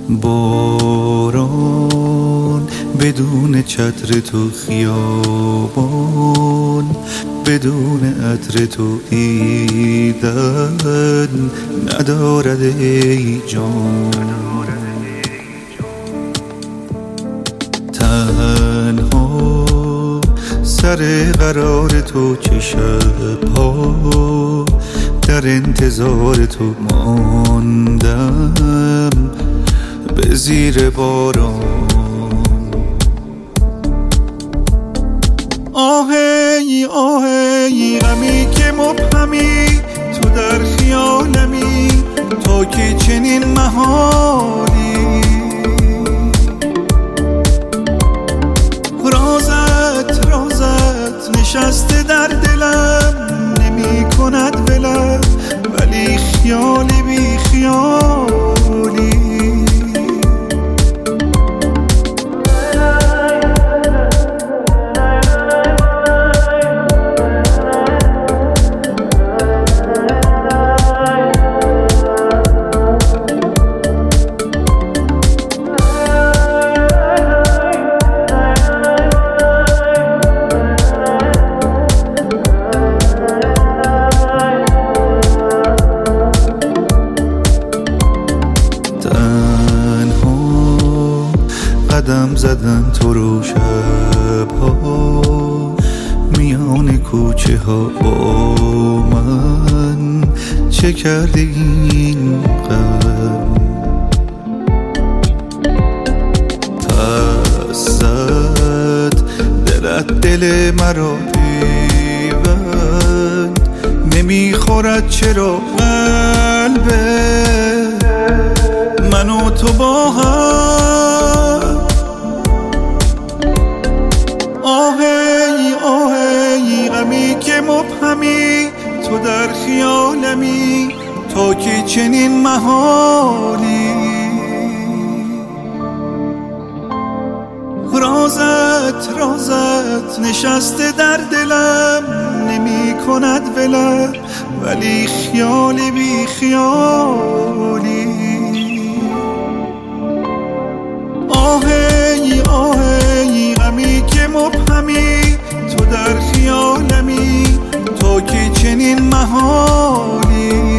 باران بدون چتر تو خیابان، بدون عطر تو دیدن ندارد ای جان. تنها سر قرار تو چه شب‌ها در انتظار تو ماندم به زیر باران. آهی آهی غمی که مبهمی تو در خیالمی، تو که چنین محالی رازت نشسته در دلم نمی کند ولم، ولی خیالی بی خیالی. قدم زدن تو رو شب‌ها میان کوچه ها با من، چه کرده این غم؟ پس زد دلت دل مرا پیوند، نمیخورد چرا قلبه من و تو با هم؟ آهی آهی غمی که مبهمی تو در خیالمی، تو که چنین محالی رازت نشسته در دلم نمی کند ولم، ولی خیالی بی خیالی. آهی آهی غمی که مبهمی تو در خیالمی، تو که چنین محالی